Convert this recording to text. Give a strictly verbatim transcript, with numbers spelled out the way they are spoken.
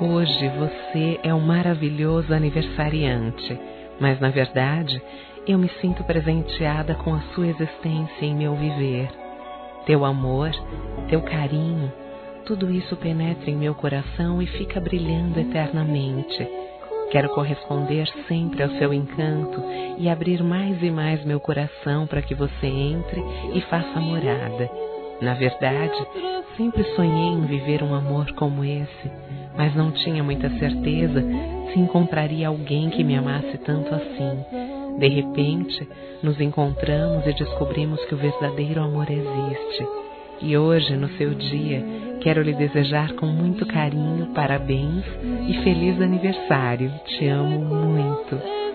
Hoje você é um maravilhoso aniversariante, mas na verdade eu me sinto presenteada com a sua existência em meu viver. Teu amor, teu carinho, tudo isso penetra em meu coração e fica brilhando eternamente. Quero corresponder sempre ao seu encanto e abrir mais e mais meu coração para que você entre e faça morada. Na verdade, sempre sonhei em viver um amor como esse, mas não tinha muita certeza se encontraria alguém que me amasse tanto assim. De repente, nos encontramos e descobrimos que o verdadeiro amor existe. E hoje, no seu dia, quero lhe desejar com muito carinho parabéns e feliz aniversário. Te amo muito.